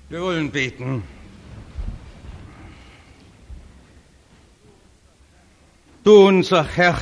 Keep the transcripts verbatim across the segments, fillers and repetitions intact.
Wir wollen beten. Du, unser Herr,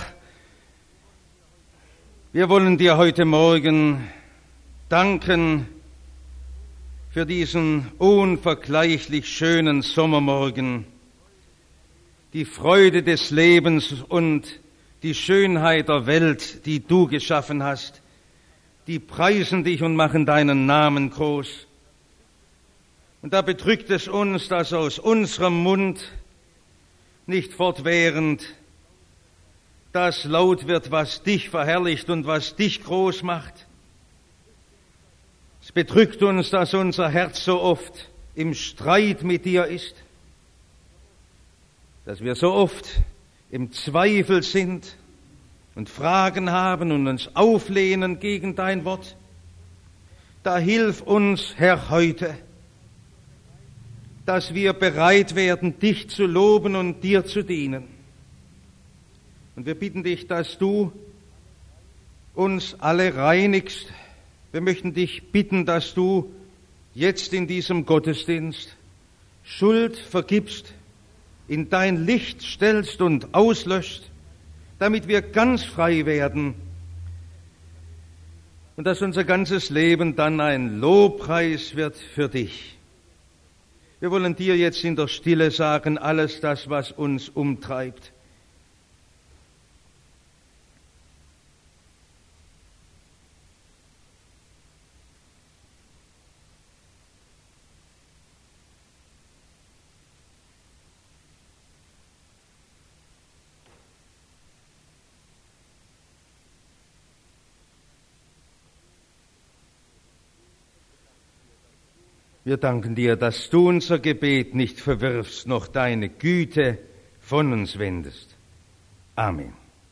wir wollen dir heute Morgen danken für diesen unvergleichlich schönen Sommermorgen, die Freude des Lebens und die Schönheit der Welt, die du geschaffen hast, die preisen dich und machen deinen Namen groß. Und da bedrückt es uns, dass aus unserem Mund nicht fortwährend das laut wird, was dich verherrlicht und was dich groß macht. Es bedrückt uns, dass unser Herz so oft im Streit mit dir ist, dass wir so oft im Zweifel sind und Fragen haben und uns auflehnen gegen dein Wort. Da hilf uns, Herr, heute, dass wir bereit werden, dich zu loben und dir zu dienen. Und wir bitten dich, dass du uns alle reinigst. Wir möchten dich bitten, dass du jetzt in diesem Gottesdienst Schuld vergibst, in dein Licht stellst und auslöscht, damit wir ganz frei werden und dass unser ganzes Leben dann ein Lobpreis wird für dich. Wir wollen dir jetzt in der Stille sagen, alles das, was uns umtreibt. Wir danken dir, dass du unser Gebet nicht verwirfst, noch deine Güte von uns wendest. Amen.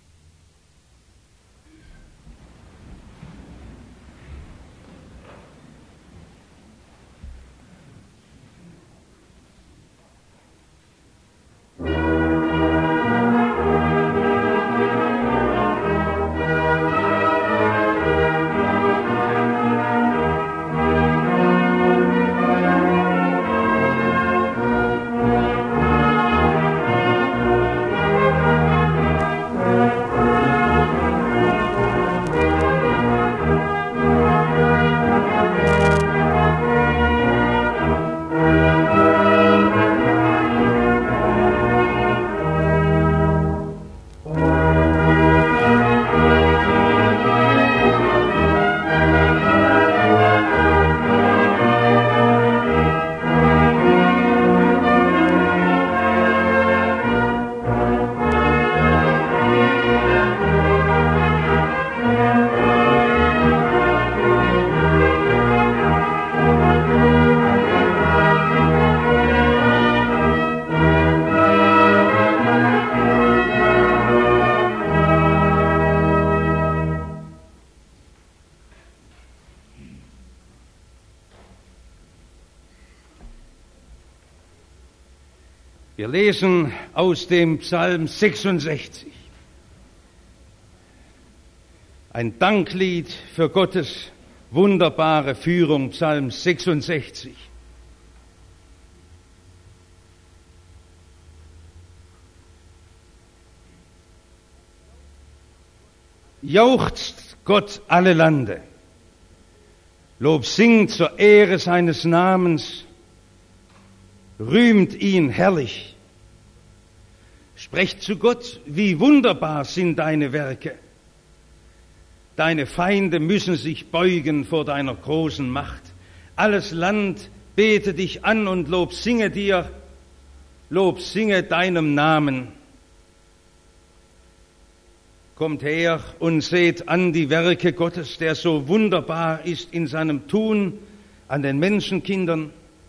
Wir lesen aus dem Psalm sechsundsechzig. Ein Danklied für Gottes wunderbare Führung, Psalm sechsundsechzig. Jauchzt Gott alle Lande, Lob singt zur Ehre seines Namens, rühmt ihn herrlich. Sprecht zu Gott, wie wunderbar sind deine Werke. Deine Feinde müssen sich beugen vor deiner großen Macht. Alles Land bete dich an und Lob singe dir, Lob singe deinem Namen. Kommt her und seht an die Werke Gottes, der so wunderbar ist in seinem Tun an den Menschenkindern.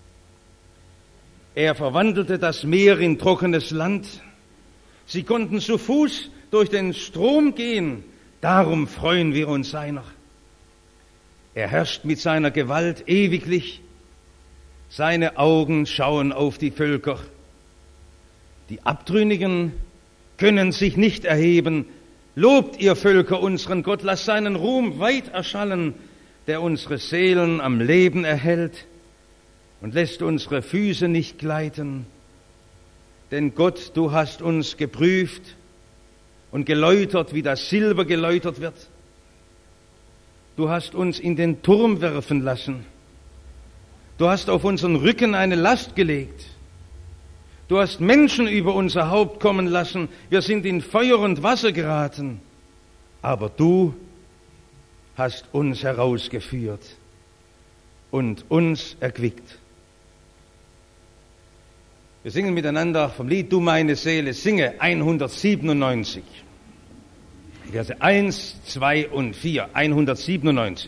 Er verwandelte das Meer in trockenes Land. Sie konnten zu Fuß durch den Strom gehen, darum freuen wir uns seiner. Er herrscht mit seiner Gewalt ewiglich, seine Augen schauen auf die Völker. Die Abtrünnigen können sich nicht erheben. Lobt ihr Völker unseren Gott, lasst seinen Ruhm weit erschallen, der unsere Seelen am Leben erhält und lässt unsere Füße nicht gleiten. Denn Gott, du hast uns geprüft und geläutert, wie das Silber geläutert wird. Du hast uns in den Turm werfen lassen. Du hast auf unseren Rücken eine Last gelegt. Du hast Menschen über unser Haupt kommen lassen. Wir sind in Feuer und Wasser geraten. Aber du hast uns herausgeführt und uns erquickt. Wir singen miteinander vom Lied Du meine Seele, singe hundertsiebenundneunzig. Verse eins, zwei und vier, hundertsiebenundneunzig.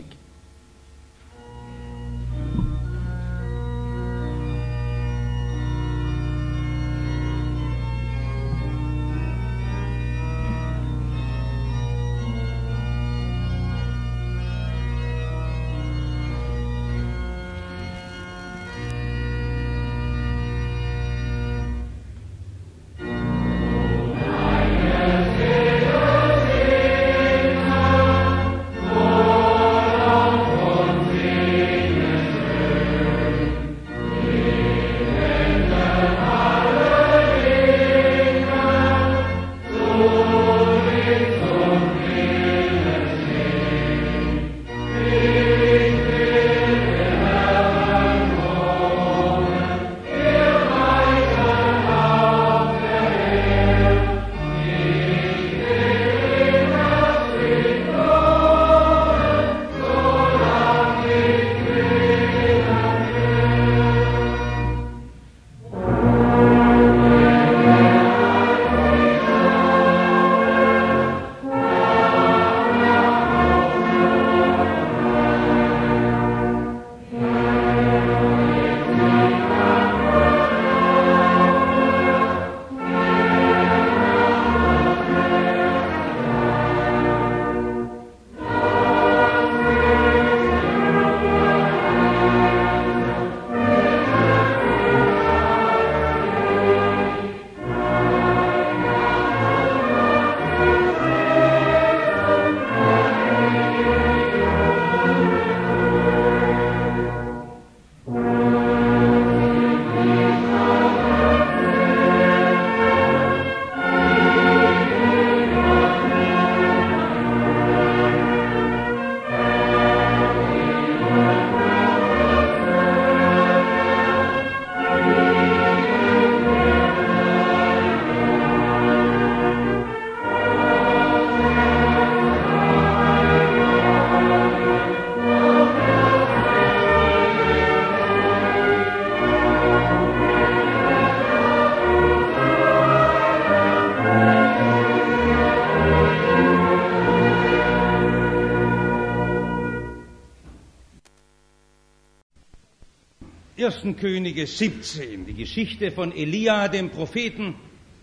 ersten Könige siebzehn, die Geschichte von Elia, dem Propheten.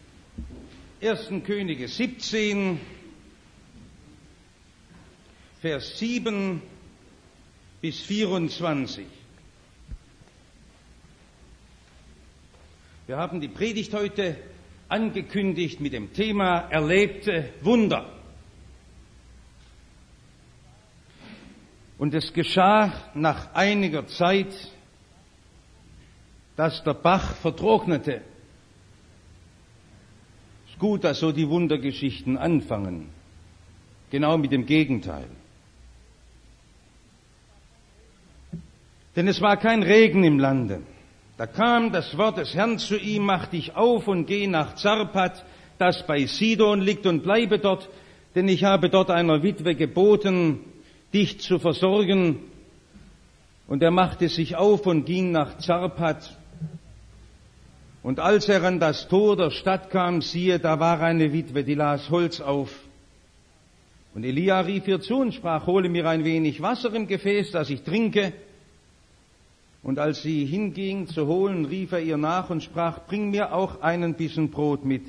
ersten Könige siebzehn, Vers sieben bis vierundzwanzig. Wir haben die Predigt heute angekündigt mit dem Thema erlebte Wunder. Und es geschah nach einiger Zeit, dass der Bach vertrocknete. Es ist gut, dass so die Wundergeschichten anfangen. Genau mit dem Gegenteil. Denn es war kein Regen im Lande. Da kam das Wort des Herrn zu ihm: Mach dich auf und geh nach Zarpat, das bei Sidon liegt, und bleibe dort, denn ich habe dort einer Witwe geboten, dich zu versorgen. Und er machte sich auf und ging nach Zarpat. Und als er an das Tor der Stadt kam, siehe, da war eine Witwe, die las Holz auf. Und Elia rief ihr zu und sprach: Hole mir ein wenig Wasser im Gefäß, dass ich trinke. Und als sie hinging zu holen, rief er ihr nach und sprach: Bring mir auch einen Bissen Brot mit.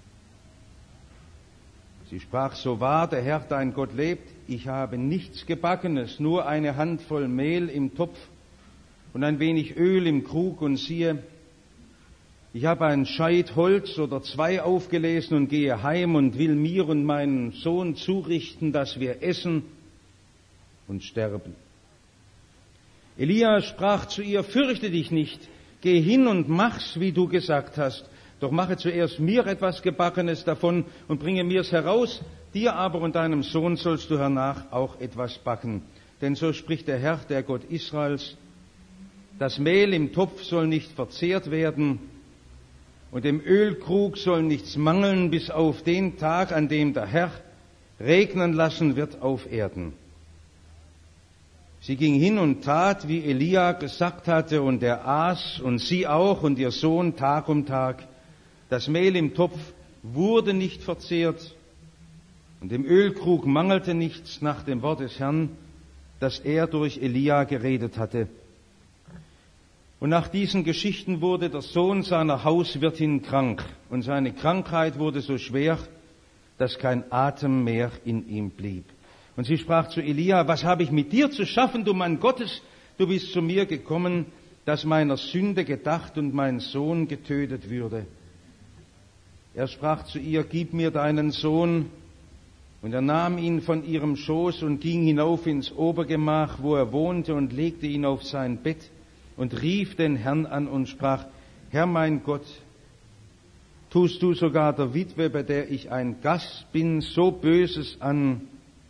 Sie sprach: So wahr der Herr dein Gott lebt, ich habe nichts Gebackenes, nur eine Handvoll Mehl im Topf und ein wenig Öl im Krug. Und siehe, ich habe ein Scheit Holz oder zwei aufgelesen und gehe heim und will mir und meinem Sohn zurichten, dass wir essen und sterben. Elia sprach zu ihr: Fürchte dich nicht, geh hin und mach's, wie du gesagt hast. Doch mache zuerst mir etwas Gebackenes davon und bringe mir's heraus. Dir aber und deinem Sohn sollst du hernach auch etwas backen. Denn so spricht der Herr, der Gott Israels: Das Mehl im Topf soll nicht verzehrt werden und im Ölkrug soll nichts mangeln, bis auf den Tag, an dem der Herr regnen lassen wird auf Erden. Sie ging hin und tat, wie Elia gesagt hatte, und er aß, und sie auch und ihr Sohn Tag um Tag. Das Mehl im Topf wurde nicht verzehrt, und im Ölkrug mangelte nichts nach dem Wort des Herrn, das er durch Elia geredet hatte. Und nach diesen Geschichten wurde der Sohn seiner Hauswirtin krank, und seine Krankheit wurde so schwer, dass kein Atem mehr in ihm blieb. Und sie sprach zu Elia: Was habe ich mit dir zu schaffen, du Mann Gottes? Du bist zu mir gekommen, dass meiner Sünde gedacht und mein Sohn getötet würde. Er sprach zu ihr: Gib mir deinen Sohn. Und er nahm ihn von ihrem Schoß und ging hinauf ins Obergemach, wo er wohnte, und legte ihn auf sein Bett und rief den Herrn an und sprach: Herr mein Gott, tust du sogar der Witwe, bei der ich ein Gast bin, so Böses an,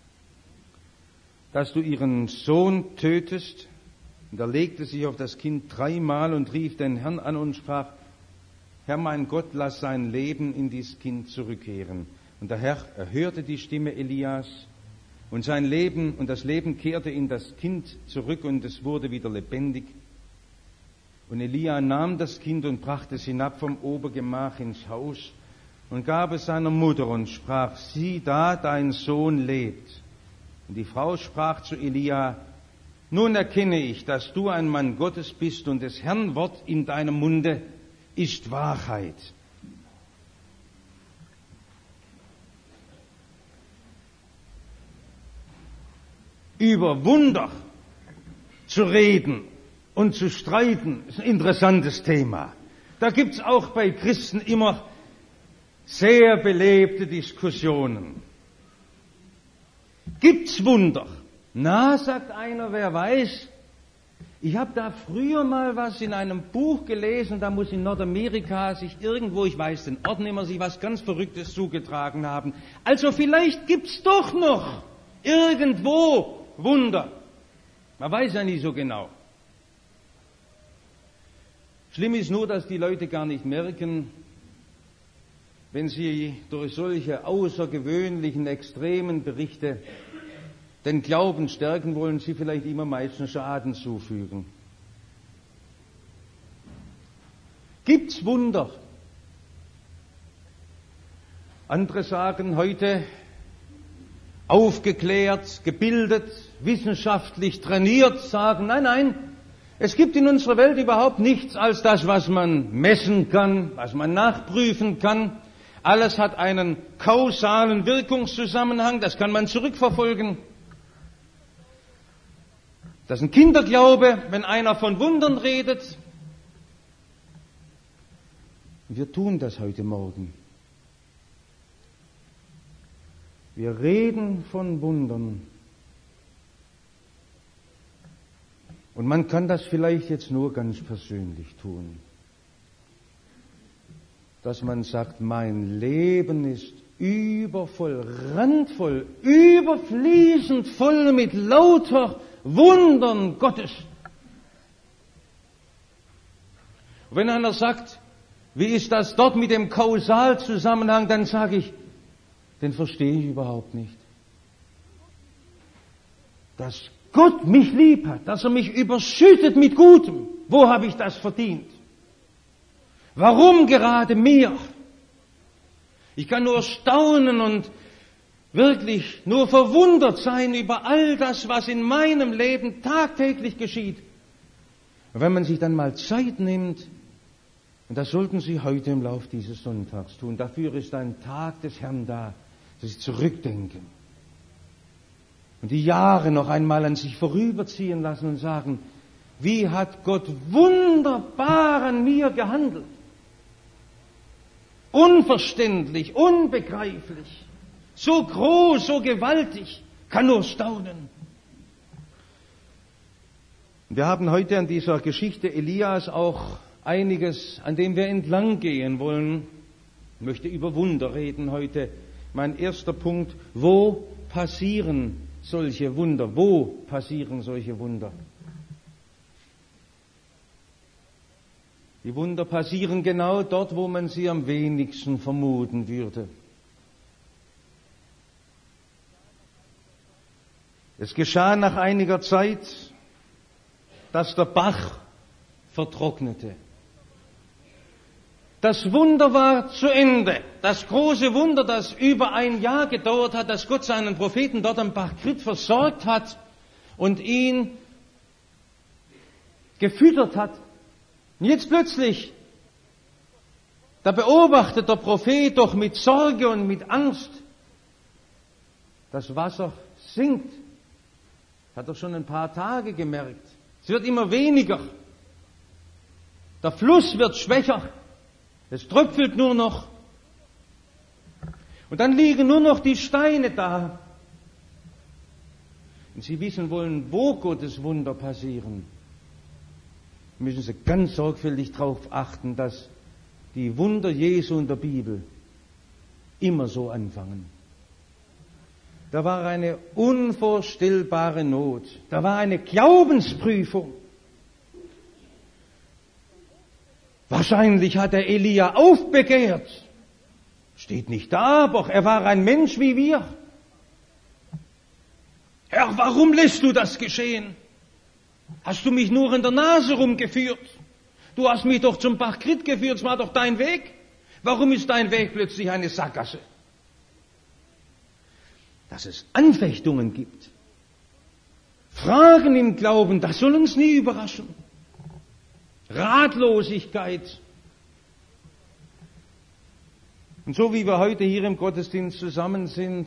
dass du ihren Sohn tötest? Und er legte sich auf das Kind dreimal und rief den Herrn an und sprach: Herr mein Gott, lass sein Leben in dies Kind zurückkehren. Und der Herr erhörte die Stimme Elias, und sein Leben und das Leben kehrte in das Kind zurück, und es wurde wieder lebendig. Und Elia nahm das Kind und brachte es hinab vom Obergemach ins Haus und gab es seiner Mutter und sprach: Sieh da, dein Sohn lebt. Und die Frau sprach zu Elia: Nun erkenne ich, dass du ein Mann Gottes bist, und des Herrn Wort in deinem Munde ist Wahrheit. Über Wunder zu reden und zu streiten ist ein interessantes Thema. Da gibt es auch bei Christen immer sehr belebte Diskussionen. Gibt's Wunder? Na, sagt einer, wer weiß. Ich habe da früher mal was in einem Buch gelesen, da muss in Nordamerika sich irgendwo, ich weiß den Ort nicht mehr, sich was ganz Verrücktes zugetragen haben. Also vielleicht gibt's doch noch irgendwo Wunder. Man weiß ja nicht so genau. Schlimm ist nur, dass die Leute gar nicht merken, wenn sie durch solche außergewöhnlichen, extremen Berichte den Glauben stärken wollen, sie vielleicht immer meistens Schaden zufügen. Gibt's Wunder? Andere sagen heute, aufgeklärt, gebildet, wissenschaftlich trainiert, sagen, nein, nein, es gibt in unserer Welt überhaupt nichts als das, was man messen kann, was man nachprüfen kann. Alles hat einen kausalen Wirkungszusammenhang, das kann man zurückverfolgen. Das ist ein Kinderglaube, wenn einer von Wundern redet. Wir tun das heute Morgen. Wir reden von Wundern. Und man kann das vielleicht jetzt nur ganz persönlich tun. Dass man sagt, mein Leben ist übervoll, randvoll, überfließend voll mit lauter Wundern Gottes. Und wenn einer sagt, wie ist das dort mit dem Kausalzusammenhang, dann sage ich, den verstehe ich überhaupt nicht. Dass Gott mich lieb hat, dass er mich überschüttet mit Gutem, wo habe ich das verdient? Warum gerade mir? Ich kann nur staunen und wirklich nur verwundert sein über all das, was in meinem Leben tagtäglich geschieht. Und wenn man sich dann mal Zeit nimmt, und das sollten Sie heute im Lauf dieses Sonntags tun, dafür ist ein Tag des Herrn da, dass Sie zurückdenken und die Jahre noch einmal an sich vorüberziehen lassen und sagen, wie hat Gott wunderbar an mir gehandelt? Unverständlich, unbegreiflich, so groß, so gewaltig, kann nur staunen. Wir haben heute an dieser Geschichte Elias auch einiges, an dem wir entlang gehen wollen. Ich möchte über Wunder reden heute. Mein erster Punkt: Wo passieren solche Wunder? Wo passieren solche Wunder? Die Wunder passieren genau dort, wo man sie am wenigsten vermuten würde. Es geschah nach einiger Zeit, dass der Bach vertrocknete. Das Wunder war zu Ende. Das große Wunder, das über ein Jahr gedauert hat, dass Gott seinen Propheten dort am Bach Krit versorgt hat und ihn gefüttert hat. Und jetzt plötzlich, da beobachtet der Prophet doch mit Sorge und mit Angst, das Wasser sinkt. Hat er schon ein paar Tage gemerkt. Es wird immer weniger. Der Fluss wird schwächer. Es tröpfelt nur noch. Und dann liegen nur noch die Steine da. Und Sie wissen wollen, wo Gottes Wunder passieren, müssen Sie ganz sorgfältig darauf achten, dass die Wunder Jesu in der Bibel immer so anfangen. Da war eine unvorstellbare Not. Da war eine Glaubensprüfung. Wahrscheinlich hat er Elia aufbegehrt. Steht nicht da, aber er war ein Mensch wie wir. Herr, warum lässt du das geschehen? Hast du mich nur in der Nase rumgeführt? Du hast mich doch zum Bach Krit geführt, es war doch dein Weg. Warum ist dein Weg plötzlich eine Sackgasse? Dass es Anfechtungen gibt, Fragen im Glauben, das soll uns nie überraschen. Ratlosigkeit. Und so wie wir heute hier im Gottesdienst zusammen sind,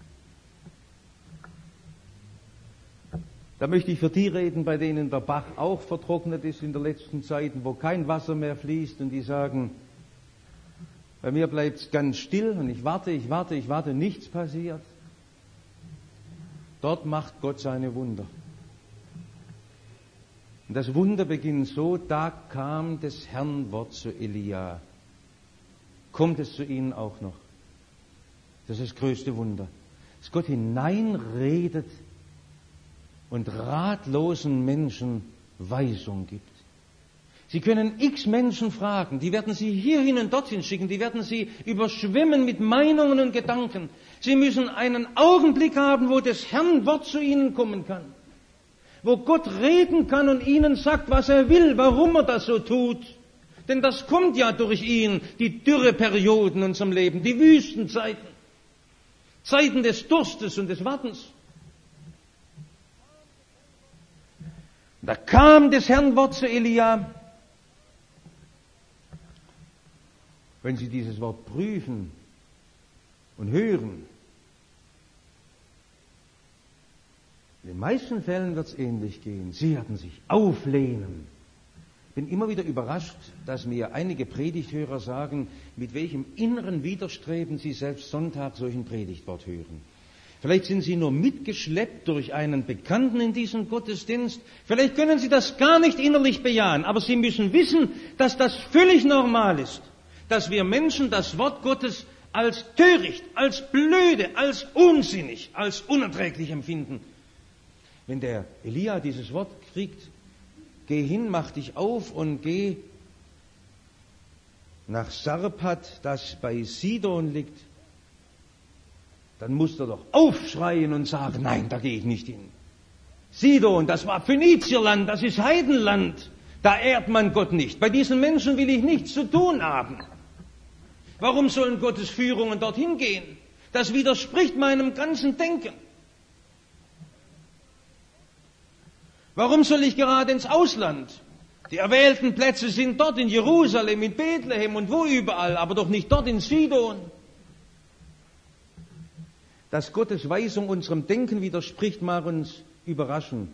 da möchte ich für die reden, bei denen der Bach auch vertrocknet ist in der letzten Zeit, wo kein Wasser mehr fließt und die sagen, bei mir bleibt es ganz still und ich warte, ich warte, ich warte, nichts passiert. Dort macht Gott seine Wunder. Und das Wunder beginnt so: Da kam des Herrn Wort zu Elia. Kommt es zu Ihnen auch noch? Das ist das größte Wunder. Dass Gott hineinredet und ratlosen Menschen Weisung gibt. Sie können x Menschen fragen, die werden Sie hierhin und dorthin schicken, die werden Sie überschwemmen mit Meinungen und Gedanken. Sie müssen einen Augenblick haben, wo des Herrn Wort zu Ihnen kommen kann. Wo Gott reden kann und Ihnen sagt, was er will, warum er das so tut. Denn das kommt ja durch ihn, die Dürreperioden in unserem Leben, die Wüstenzeiten, Zeiten des Durstes und des Wartens. Da kam des Herrn Wort zu Elia. Wenn Sie dieses Wort prüfen und hören, in den meisten Fällen wird es ähnlich gehen. Sie werden sich auflehnen. Ich bin immer wieder überrascht, dass mir einige Predigthörer sagen, mit welchem inneren Widerstreben sie selbst Sonntag solch ein Predigtwort hören. Vielleicht sind Sie nur mitgeschleppt durch einen Bekannten in diesem Gottesdienst. Vielleicht können Sie das gar nicht innerlich bejahen, aber Sie müssen wissen, dass das völlig normal ist, dass wir Menschen das Wort Gottes als töricht, als blöde, als unsinnig, als unerträglich empfinden. Wenn der Elia dieses Wort kriegt, geh hin, mach dich auf und geh nach Sarpat, das bei Sidon liegt, dann muss er doch aufschreien und sagen, nein, da gehe ich nicht hin. Sidon, das war Phönizierland, das ist Heidenland, da ehrt man Gott nicht. Bei diesen Menschen will ich nichts zu tun haben. Warum sollen Gottes Führungen dorthin gehen? Das widerspricht meinem ganzen Denken. Warum soll ich gerade ins Ausland? Die erwählten Plätze sind dort in Jerusalem, in Bethlehem und wo überall, aber doch nicht dort in Sidon. Dass Gottes Weisung unserem Denken widerspricht, mag uns überraschen.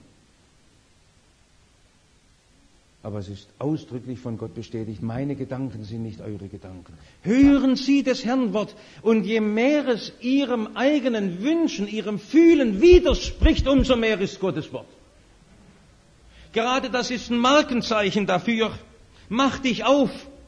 Aber es ist ausdrücklich von Gott bestätigt, meine Gedanken sind nicht eure Gedanken. Hören Sie des Herrn Wort, und je mehr es Ihrem eigenen Wünschen, Ihrem Fühlen widerspricht, umso mehr ist Gottes Wort. Gerade das ist ein Markenzeichen dafür. Mach dich auf.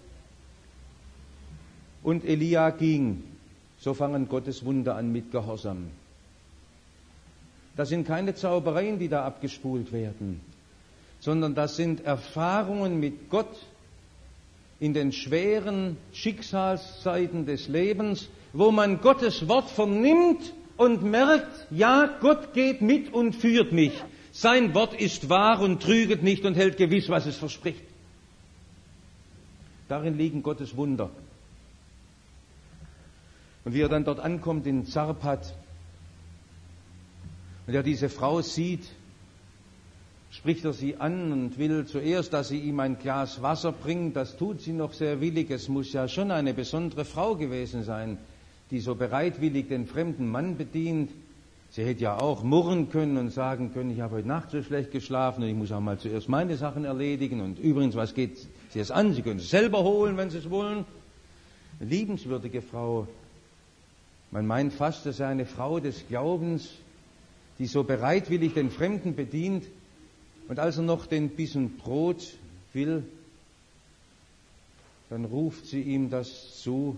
Und Elia ging. So fangen Gottes Wunder an mit Gehorsam. Das sind keine Zaubereien, die da abgespult werden, sondern das sind Erfahrungen mit Gott in den schweren Schicksalszeiten des Lebens, wo man Gottes Wort vernimmt und merkt, ja, Gott geht mit und führt mich. Sein Wort ist wahr und trüget nicht und hält gewiss, was es verspricht. Darin liegen Gottes Wunder. Und wie er dann dort ankommt in Zarpat und er diese Frau sieht, spricht er sie an und will zuerst, dass sie ihm ein Glas Wasser bringt. Das tut sie noch sehr willig. Es muss ja schon eine besondere Frau gewesen sein, die so bereitwillig den fremden Mann bedient. Sie hätte ja auch murren können und sagen können, ich habe heute Nacht so schlecht geschlafen und ich muss auch mal zuerst meine Sachen erledigen. Und übrigens, was geht Sie es an? Sie können es selber holen, wenn Sie es wollen. Eine liebenswürdige Frau. Man meint fast, das sei eine Frau des Glaubens, die so bereitwillig den Fremden bedient. Und als er noch den Bissen Brot will, dann ruft sie ihm das zu,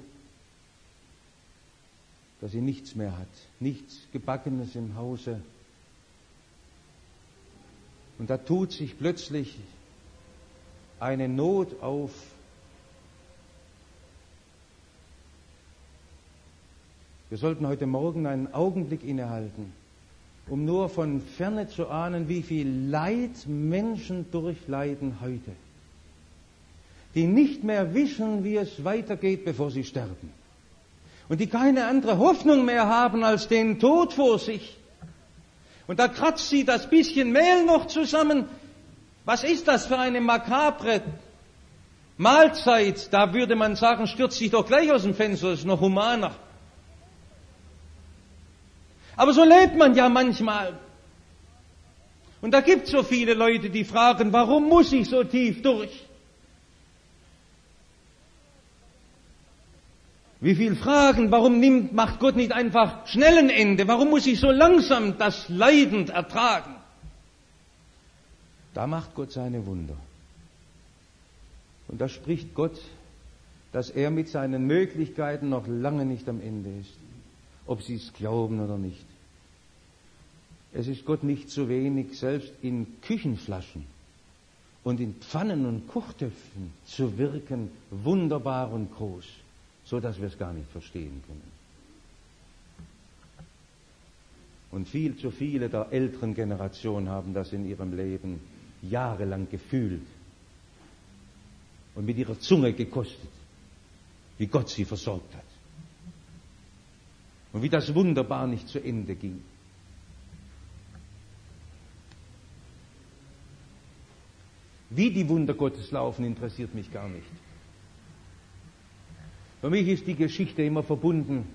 dass sie nichts mehr hat, nichts Gebackenes im Hause. Und da tut sich plötzlich eine Not auf. Wir sollten heute Morgen einen Augenblick innehalten, um nur von ferne zu ahnen, wie viel Leid Menschen durchleiden heute, die nicht mehr wissen, wie es weitergeht, bevor sie sterben. Und die keine andere Hoffnung mehr haben als den Tod vor sich. Und da kratzt sie das bisschen Mehl noch zusammen. Was ist das für eine makabre Mahlzeit? Da würde man sagen, stürzt sich doch gleich aus dem Fenster, das ist noch humaner. Aber so lebt man ja manchmal. Und da gibt es so viele Leute, die fragen, warum muss ich so tief durch? Wie viel Fragen, warum nimmt, macht Gott nicht einfach schnell ein Ende? Warum muss ich so langsam das leidend ertragen? Da macht Gott seine Wunder. Und da spricht Gott, dass er mit seinen Möglichkeiten noch lange nicht am Ende ist. Ob sie es glauben oder nicht. Es ist Gott nicht zu wenig, selbst in Küchenflaschen und in Pfannen und Kochtöpfen zu wirken, wunderbar und groß, so dass wir es gar nicht verstehen können. Und viel zu viele der älteren Generation haben das in ihrem Leben jahrelang gefühlt und mit ihrer Zunge gekostet, wie Gott sie versorgt hat. Und wie das wunderbar nicht zu Ende ging. Wie die Wunder Gottes laufen, interessiert mich gar nicht. Für mich ist die Geschichte immer verbunden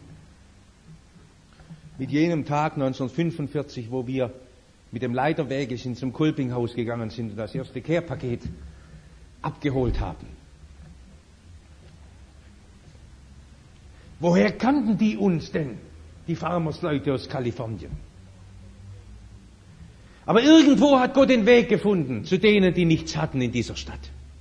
mit jenem Tag neunzehnhundertfünfundvierzig, wo wir mit dem Leiterwägelchen zum Kolpinghaus gegangen sind und das erste Care-Paket abgeholt haben. Woher kannten die uns denn, die Farmersleute aus Kalifornien? Aber irgendwo hat Gott den Weg gefunden zu denen, die nichts hatten in dieser Stadt.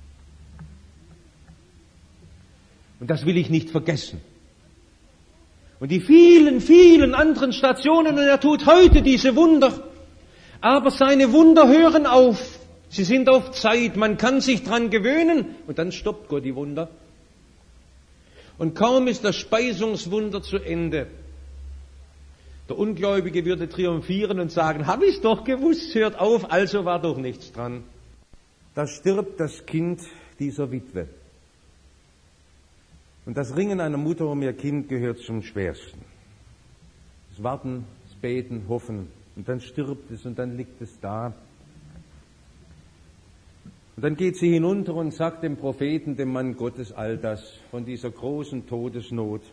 Und das will ich nicht vergessen. Und die vielen, vielen anderen Stationen, und er tut heute diese Wunder. Aber seine Wunder hören auf. Sie sind auf Zeit, man kann sich dran gewöhnen und dann stoppt Gott die Wunder. Und kaum ist das Speisungswunder zu Ende. Der Ungläubige würde triumphieren und sagen, hab ich's doch gewusst, hört auf, also war doch nichts dran. Da stirbt das Kind dieser Witwe. Und das Ringen einer Mutter um ihr Kind gehört zum Schwersten. Das Warten, das Beten, Hoffen. Und dann stirbt es und dann liegt es da. Und dann geht sie hinunter und sagt dem Propheten, dem Mann Gottes, all das von dieser großen Todesnot.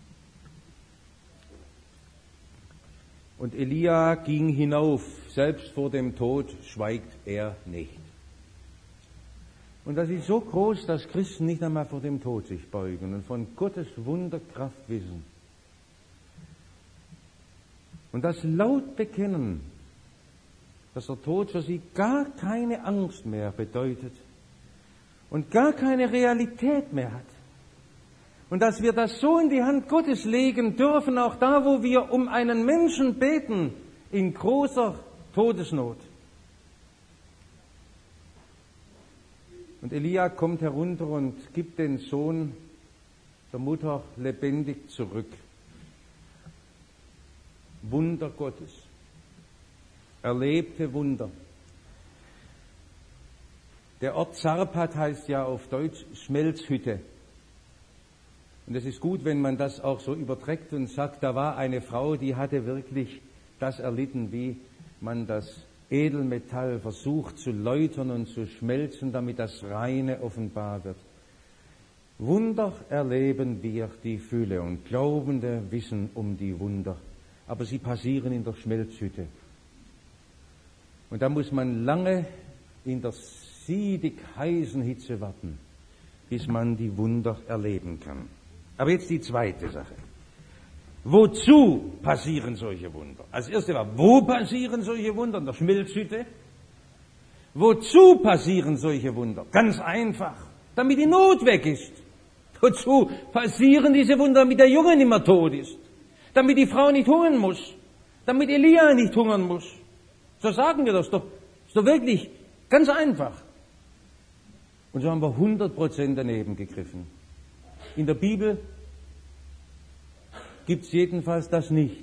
Und Elia ging hinauf, selbst vor dem Tod schweigt er nicht. Und das ist so groß, dass Christen nicht einmal vor dem Tod sich beugen und von Gottes Wunderkraft wissen. Und das laut bekennen. dass der Tod für sie gar keine Angst mehr bedeutet und gar keine Realität mehr hat. Und dass wir das so in die Hand Gottes legen dürfen, auch da, wo wir um einen Menschen beten, in großer Todesnot. Und Elia kommt herunter und gibt den Sohn der Mutter lebendig zurück. Wunder Gottes. Erlebte Wunder. Der Ort Zarpat heißt ja auf Deutsch Schmelzhütte. Und es ist gut, wenn man das auch so überträgt und sagt, da war eine Frau, die hatte wirklich das erlitten, wie man das Edelmetall versucht zu läutern und zu schmelzen, damit das Reine offenbar wird. Wunder erleben wir die Fülle und Glaubende wissen um die Wunder, aber sie passieren in der Schmelzhütte. Und da muss man lange in der siedig heißen Hitze warten, bis man die Wunder erleben kann. Aber jetzt die zweite Sache. Wozu passieren solche Wunder? Als erste war, wo passieren solche Wunder? In der Schmelzhütte. Wozu passieren solche Wunder? Ganz einfach, damit die Not weg ist. Wozu passieren diese Wunder? Damit der Junge nicht mehr tot ist. Damit die Frau nicht hungern muss. Damit Elia nicht hungern muss. So sagen wir das doch. Ist doch wirklich ganz einfach. Und so haben wir hundert Prozent daneben gegriffen. In der Bibel gibt es jedenfalls das nicht.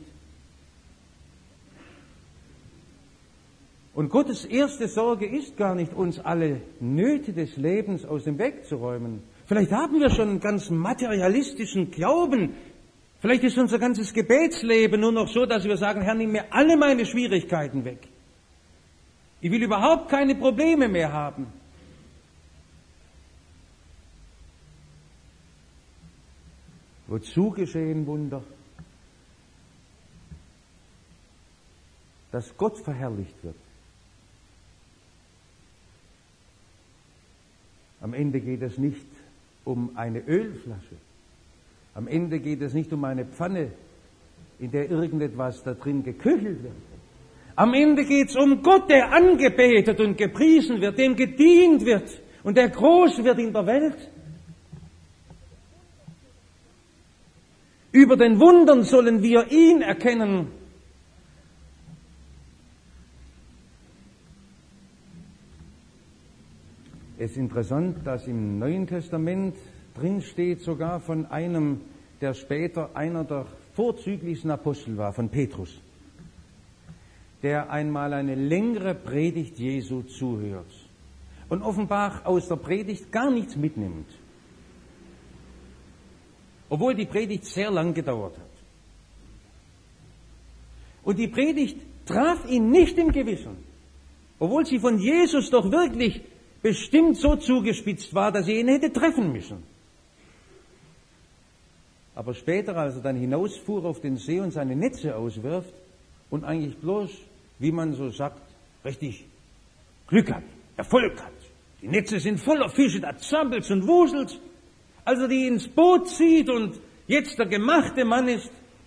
Und Gottes erste Sorge ist gar nicht, uns alle Nöte des Lebens aus dem Weg zu räumen. Vielleicht haben wir schon einen ganz materialistischen Glauben. Vielleicht ist unser ganzes Gebetsleben nur noch so, dass wir sagen, Herr, nimm mir alle meine Schwierigkeiten weg. Ich will überhaupt keine Probleme mehr haben. Wozu geschehen Wunder? Dass Gott verherrlicht wird. Am Ende geht es nicht um eine Ölflasche. Am Ende geht es nicht um eine Pfanne, in der irgendetwas da drin geköchelt wird. Am Ende geht es um Gott, der angebetet und gepriesen wird, dem gedient wird und der groß wird in der Welt. Über den Wundern sollen wir ihn erkennen. Es ist interessant, dass im Neuen Testament drin steht, sogar von einem, der später einer der vorzüglichsten Apostel war, von Petrus, der einmal eine längere Predigt Jesu zuhört und offenbar aus der Predigt gar nichts mitnimmt. Obwohl die Predigt sehr lang gedauert hat. Und die Predigt traf ihn nicht im Gewissen, obwohl sie von Jesus doch wirklich bestimmt so zugespitzt war, dass er ihn hätte treffen müssen. Aber später, als er dann hinausfuhr auf den See und seine Netze auswirft und eigentlich bloß, wie man so sagt, richtig Glück hat, Erfolg hat. Die Netze sind voller Fische, da zappelt's und wuselt's. Als er die ins Boot zieht und jetzt der gemachte Mann ist,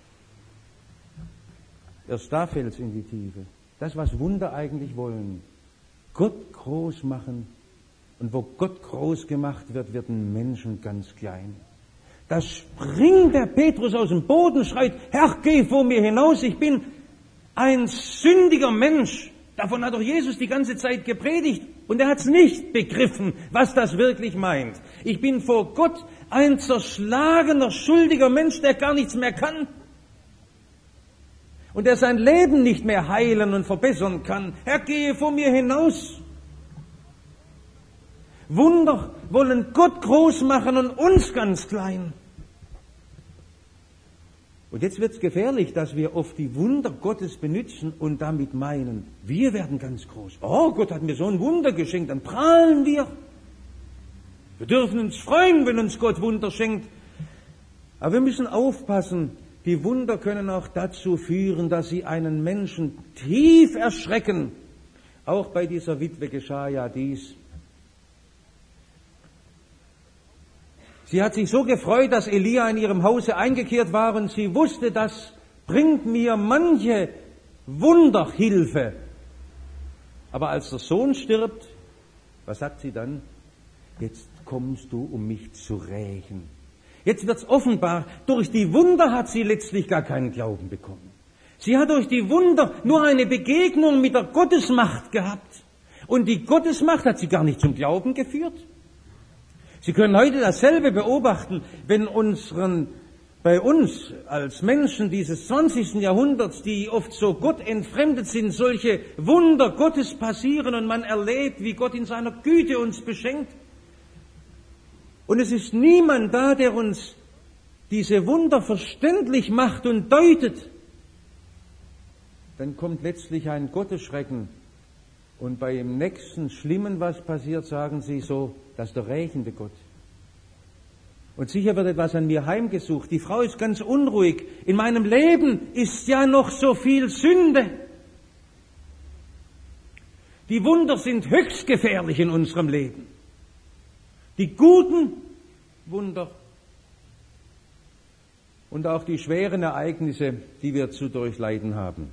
erst da fällt's in die Tiefe. Das, was Wunder eigentlich wollen. Gott groß machen. Und wo Gott groß gemacht wird, wird ein Menschen ganz klein. Da springt der Petrus aus dem Boden, schreit, Herr, geh vor mir hinaus, ich bin ein sündiger Mensch. Davon hat doch Jesus die ganze Zeit gepredigt. Und er hat es nicht begriffen, was das wirklich meint. Ich bin vor Gott ein zerschlagener, schuldiger Mensch, der gar nichts mehr kann. Und der sein Leben nicht mehr heilen und verbessern kann. Herr, gehe vor mir hinaus. Wunder wollen Gott groß machen und uns ganz klein. Und jetzt wird es gefährlich, dass wir oft die Wunder Gottes benutzen und damit meinen, wir werden ganz groß. Oh, Gott hat mir so ein Wunder geschenkt, dann prahlen wir. Wir dürfen uns freuen, wenn uns Gott Wunder schenkt. Aber wir müssen aufpassen, die Wunder können auch dazu führen, dass sie einen Menschen tief erschrecken. Auch bei dieser Witwe geschah ja dies. Sie hat sich so gefreut, dass Elia in ihrem Hause eingekehrt war und sie wusste, das bringt mir manche Wunderhilfe. Aber als der Sohn stirbt, was sagt sie dann? Jetzt kommst du, um mich zu rächen. Jetzt wird's offenbar, durch die Wunder hat sie letztlich gar keinen Glauben bekommen. Sie hat durch die Wunder nur eine Begegnung mit der Gottesmacht gehabt. Und die Gottesmacht hat sie gar nicht zum Glauben geführt. Sie können heute dasselbe beobachten, wenn unseren, bei uns als Menschen dieses zwanzigsten Jahrhunderts, die oft so gottentfremdet sind, solche Wunder Gottes passieren und man erlebt, wie Gott in seiner Güte uns beschenkt. Und es ist niemand da, der uns diese Wunder verständlich macht und deutet. Dann kommt letztlich ein Gottesschrecken. Und bei dem nächsten Schlimmen, was passiert, sagen sie so, das ist der rächende Gott. Und sicher wird etwas an mir heimgesucht. Die Frau ist ganz unruhig. In meinem Leben ist ja noch so viel Sünde. Die Wunder sind höchst gefährlich in unserem Leben. Die guten Wunder und auch die schweren Ereignisse, die wir zu durchleiden haben.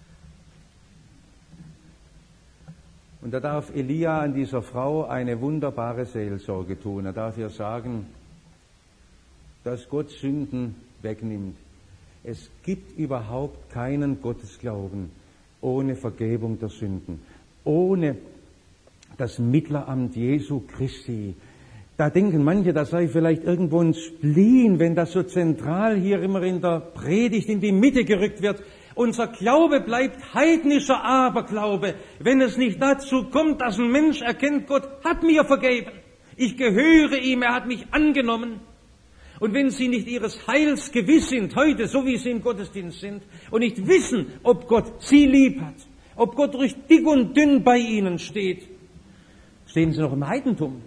Und da darf Elia an dieser Frau eine wunderbare Seelsorge tun. Er darf ihr sagen, dass Gott Sünden wegnimmt. Es gibt überhaupt keinen Gottesglauben ohne Vergebung der Sünden, ohne das Mittleramt Jesu Christi. Da denken manche, das sei vielleicht irgendwo ein Spleen, wenn das so zentral hier immer in der Predigt in die Mitte gerückt wird. Unser Glaube bleibt heidnischer Aberglaube, wenn es nicht dazu kommt, dass ein Mensch erkennt, Gott hat mir vergeben. Ich gehöre ihm, er hat mich angenommen. Und wenn Sie nicht Ihres Heils gewiss sind, heute, so wie Sie im Gottesdienst sind, und nicht wissen, ob Gott Sie lieb hat, ob Gott durch dick und dünn bei Ihnen steht, stehen Sie noch im Heidentum.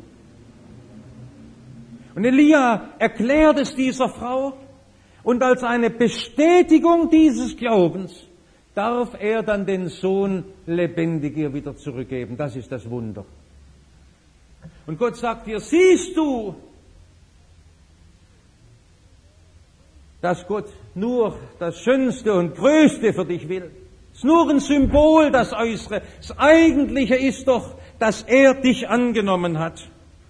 Und Elia erklärt es dieser Frau, und als eine Bestätigung dieses Glaubens darf er dann den Sohn lebendig ihr wieder zurückgeben. Das ist das Wunder. Und Gott sagt ihr, siehst du, dass Gott nur das Schönste und Größte für dich will. Es ist nur ein Symbol, das Äußere. Das Eigentliche ist doch, dass er dich angenommen hat.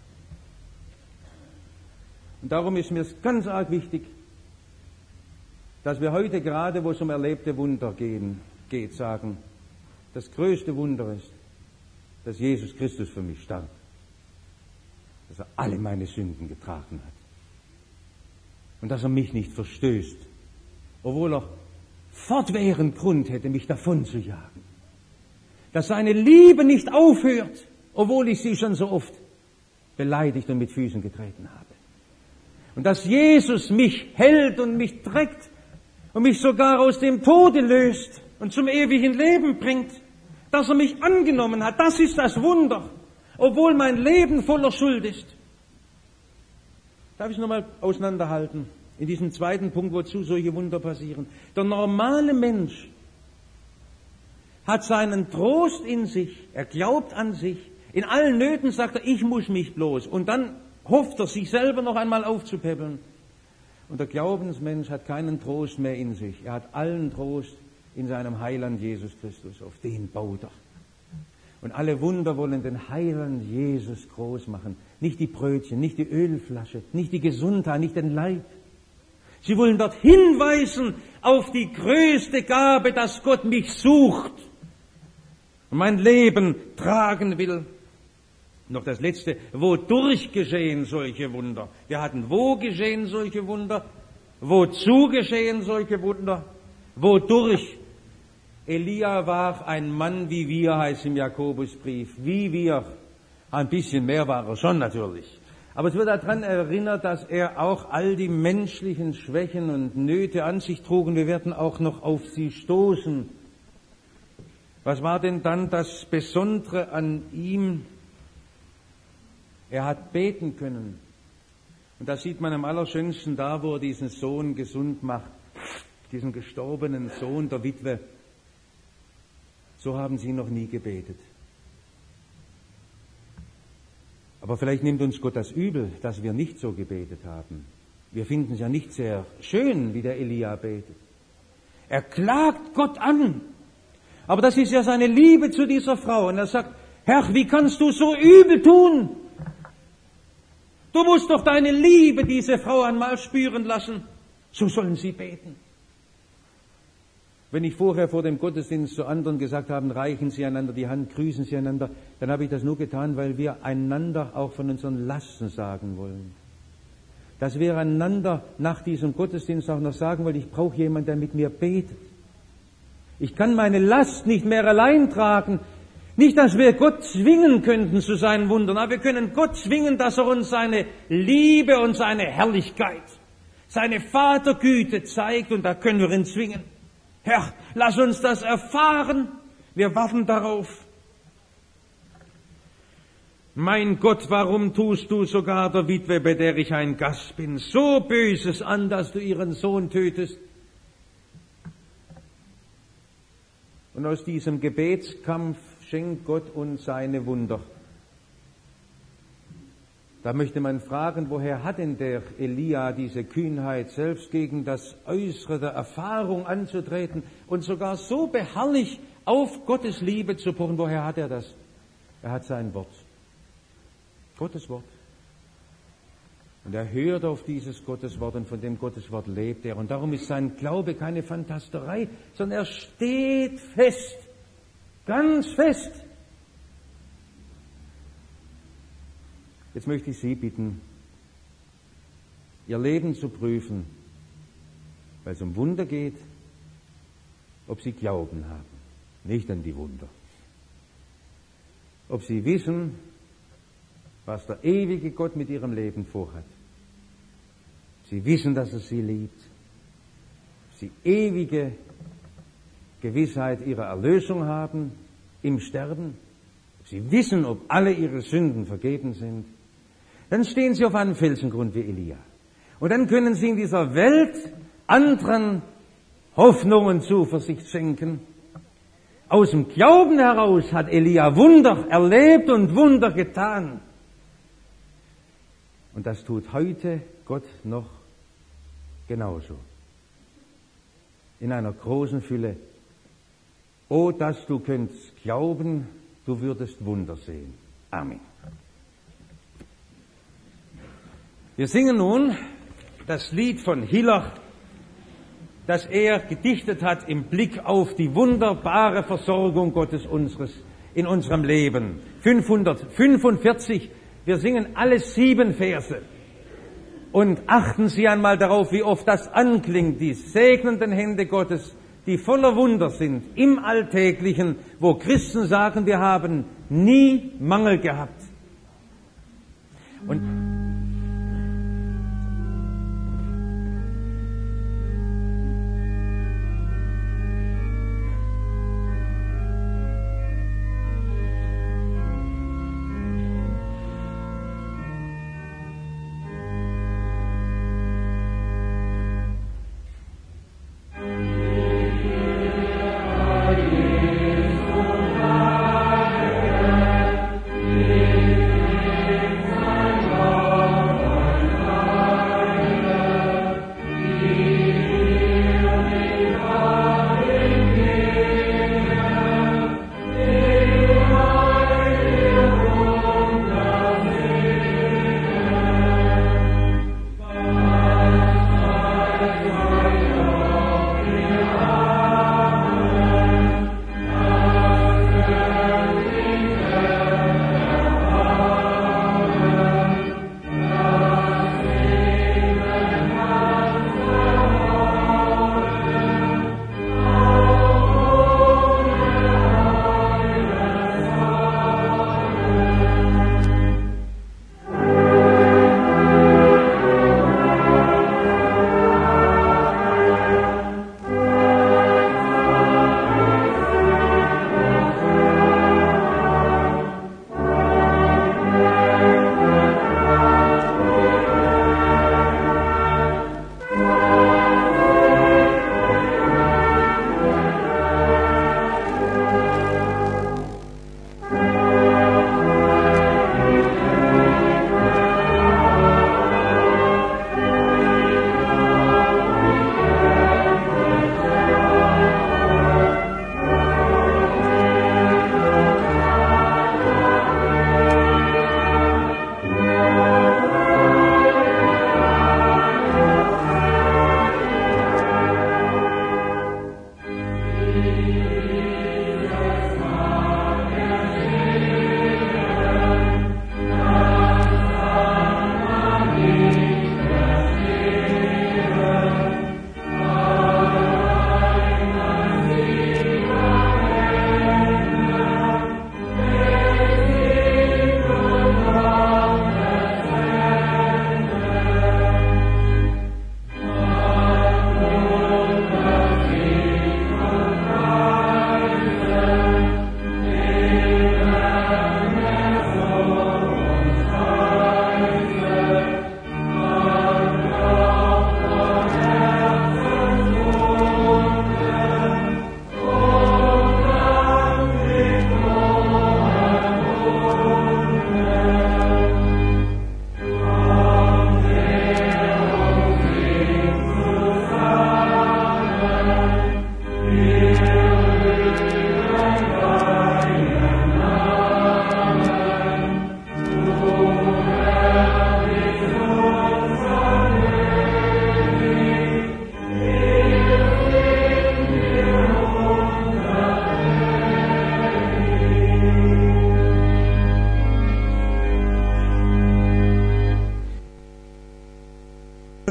Und darum ist mir es ganz arg wichtig, dass wir heute gerade, wo es um erlebte Wunder gehen, geht, sagen, das größte Wunder ist, dass Jesus Christus für mich starb, dass er alle meine Sünden getragen hat und dass er mich nicht verstößt, obwohl er fortwährend Grund hätte, mich davon zu jagen, dass seine Liebe nicht aufhört, obwohl ich sie schon so oft beleidigt und mit Füßen getreten habe, und dass Jesus mich hält und mich trägt und mich sogar aus dem Tode löst und zum ewigen Leben bringt, dass er mich angenommen hat. Das ist das Wunder, obwohl mein Leben voller Schuld ist. Darf ich es nochmal auseinanderhalten? In diesem zweiten Punkt, wozu solche Wunder passieren. Der normale Mensch hat seinen Trost in sich, er glaubt an sich. In allen Nöten sagt er, ich muss mich bloß. Und dann hofft er, sich selber noch einmal aufzupäppeln. Und der Glaubensmensch hat keinen Trost mehr in sich. Er hat allen Trost in seinem Heiland Jesus Christus. Auf den baut er. Und alle Wunder wollen den Heiland Jesus groß machen. Nicht die Brötchen, nicht die Ölflasche, nicht die Gesundheit, nicht den Leib. Sie wollen dort hinweisen auf die größte Gabe, dass Gott mich sucht und mein Leben tragen will. Noch das Letzte, wodurch geschehen solche Wunder? Wir hatten, wo geschehen solche Wunder? Wozu geschehen solche Wunder? Wodurch? Elia war ein Mann wie wir, heißt im Jakobusbrief. Wie wir. Ein bisschen mehr war er schon natürlich. Aber es wird daran erinnert, dass er auch all die menschlichen Schwächen und Nöte an sich trug. Und wir werden auch noch auf sie stoßen. Was war denn dann das Besondere an ihm? Er hat beten können. Und das sieht man am allerschönsten da, wo er diesen Sohn gesund macht. Diesen gestorbenen Sohn der Witwe. So haben sie noch nie gebetet. Aber vielleicht nimmt uns Gott das übel, dass wir nicht so gebetet haben. Wir finden es ja nicht sehr schön, wie der Elia betet. Er klagt Gott an. Aber das ist ja seine Liebe zu dieser Frau. Und er sagt, Herr, wie kannst du so übel tun? Du musst doch deine Liebe diese Frau einmal spüren lassen. So sollen sie beten. Wenn ich vorher vor dem Gottesdienst zu anderen gesagt habe, reichen Sie einander die Hand, grüßen Sie einander, dann habe ich das nur getan, weil wir einander auch von unseren Lasten sagen wollen. Dass wir einander nach diesem Gottesdienst auch noch sagen wollen, ich brauche jemanden, der mit mir betet. Ich kann meine Last nicht mehr allein tragen. Nicht, dass wir Gott zwingen könnten zu seinen Wundern, aber wir können Gott zwingen, dass er uns seine Liebe und seine Herrlichkeit, seine Vatergüte zeigt, und da können wir ihn zwingen. Herr, lass uns das erfahren. Wir warten darauf. Mein Gott, warum tust du sogar der Witwe, bei der ich ein Gast bin, so Böses an, dass du ihren Sohn tötest? Und aus diesem Gebetskampf schenkt Gott uns seine Wunder. Da möchte man fragen, woher hat denn der Elia diese Kühnheit, selbst gegen das Äußere der Erfahrung anzutreten und sogar so beharrlich auf Gottes Liebe zu pochen? Woher hat er das? Er hat sein Wort. Gottes Wort. Und er hört auf dieses Gotteswort, und von dem Gotteswort lebt er. Und darum ist sein Glaube keine Fantasterei, sondern er steht fest, ganz fest. Jetzt möchte ich Sie bitten, Ihr Leben zu prüfen, weil es um Wunder geht, ob Sie Glauben haben, nicht an die Wunder. Ob Sie wissen, was der ewige Gott mit Ihrem Leben vorhat. Sie wissen, dass er Sie liebt. Sie ewige Gewissheit Ihrer Erlösung haben im Sterben. Sie wissen, ob alle Ihre Sünden vergeben sind. Dann stehen Sie auf einem Felsengrund wie Elia. Und dann können Sie in dieser Welt anderen Hoffnung und Zuversicht schenken. Aus dem Glauben heraus hat Elia Wunder erlebt und Wunder getan. Und das tut heute Gott noch genauso. In einer großen Fülle. Oh, dass du könntest glauben, du würdest Wunder sehen. Amen. Wir singen nun das Lied von Hiller, das er gedichtet hat im Blick auf die wunderbare Versorgung Gottes unseres, in unserem Leben. fünfhundertfünfundvierzig, wir singen alle sieben Verse. Und achten Sie einmal darauf, wie oft das anklingt, die segnenden Hände Gottes, die voller Wunder sind, im Alltäglichen, wo Christen sagen, wir haben nie Mangel gehabt. Und Yeah.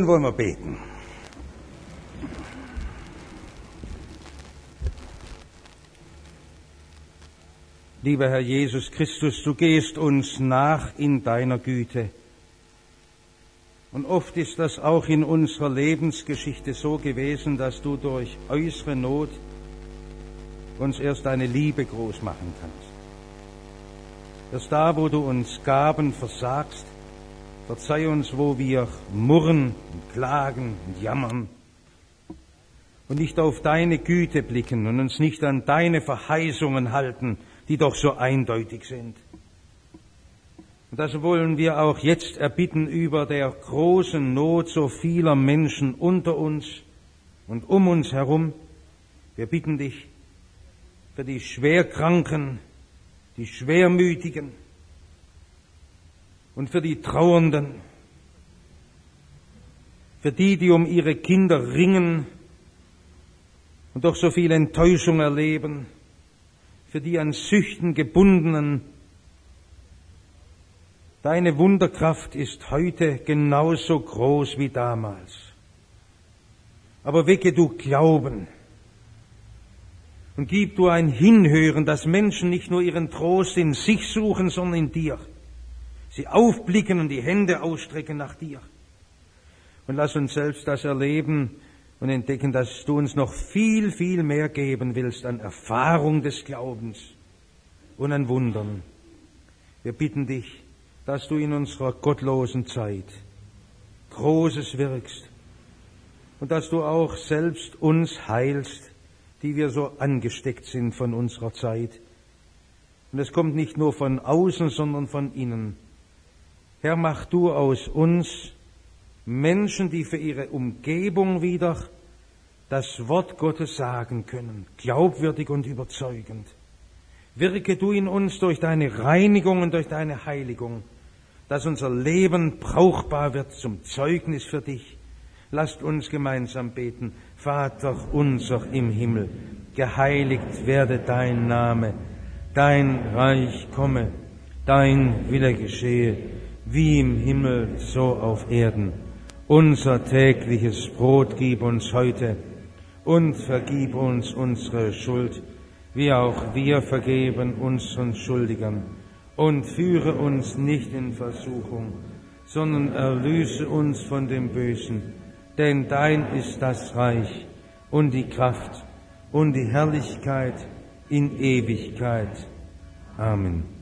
wollen wir beten. Lieber Herr Jesus Christus, du gehst uns nach in deiner Güte. Und oft ist das auch in unserer Lebensgeschichte so gewesen, dass du durch äußere Not uns erst deine Liebe groß machen kannst. Erst da, wo du uns Gaben versagst, verzeih uns, wo wir murren und klagen und jammern und nicht auf deine Güte blicken und uns nicht an deine Verheißungen halten, die doch so eindeutig sind. Und das wollen wir auch jetzt erbitten über der großen Not so vieler Menschen unter uns und um uns herum. Wir bitten dich für die Schwerkranken, die Schwermütigen und für die Trauernden, für die, die um ihre Kinder ringen und doch so viel Enttäuschung erleben, für die an Süchten gebundenen. Deine Wunderkraft ist heute genauso groß wie damals. Aber wecke du Glauben und gib du ein Hinhören, dass Menschen nicht nur ihren Trost in sich suchen, sondern in dir. Sie aufblicken und die Hände ausstrecken nach dir. Und lass uns selbst das erleben und entdecken, dass du uns noch viel, viel mehr geben willst an Erfahrung des Glaubens und an Wundern. Wir bitten dich, dass du in unserer gottlosen Zeit Großes wirkst und dass du auch selbst uns heilst, die wir so angesteckt sind von unserer Zeit. Und es kommt nicht nur von außen, sondern von innen. Herr, mach du aus uns Menschen, die für ihre Umgebung wieder das Wort Gottes sagen können, glaubwürdig und überzeugend. Wirke du in uns durch deine Reinigung und durch deine Heiligung, dass unser Leben brauchbar wird zum Zeugnis für dich. Lasst uns gemeinsam beten. Vater unser im Himmel, geheiligt werde dein Name, dein Reich komme, dein Wille geschehe, wie im Himmel, so auf Erden. Unser tägliches Brot gib uns heute und vergib uns unsere Schuld, wie auch wir vergeben unseren Schuldigern. Und führe uns nicht in Versuchung, sondern erlöse uns von dem Bösen. Denn dein ist das Reich und die Kraft und die Herrlichkeit in Ewigkeit. Amen.